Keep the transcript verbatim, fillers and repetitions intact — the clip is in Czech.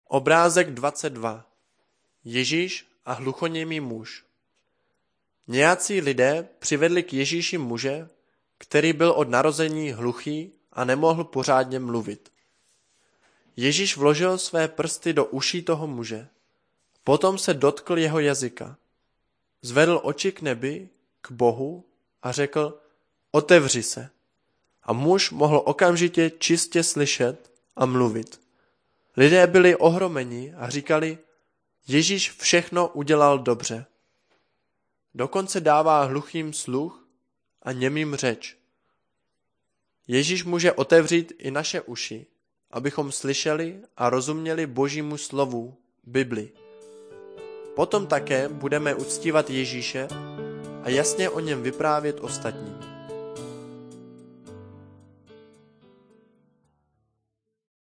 Obrázek dvacet dva. Ježíš a hluchoněmý muž. Nějací lidé přivedli k Ježíši muže, který byl od narození hluchý a nemohl pořádně mluvit. Ježíš vložil své prsty do uší toho muže. Potom se dotkl jeho jazyka. Zvedl oči k nebi, k Bohu a řekl: Otevři se. A muž mohl okamžitě čistě slyšet a mluvit. Lidé byli ohromeni a říkali: Ježíš všechno udělal dobře. Dokonce dává hluchým sluch a němým řeč. Ježíš může otevřít i naše uši, abychom slyšeli a rozuměli Božímu slovu, Bibli. Potom také budeme uctívat Ježíše a jasně o něm vyprávět ostatním.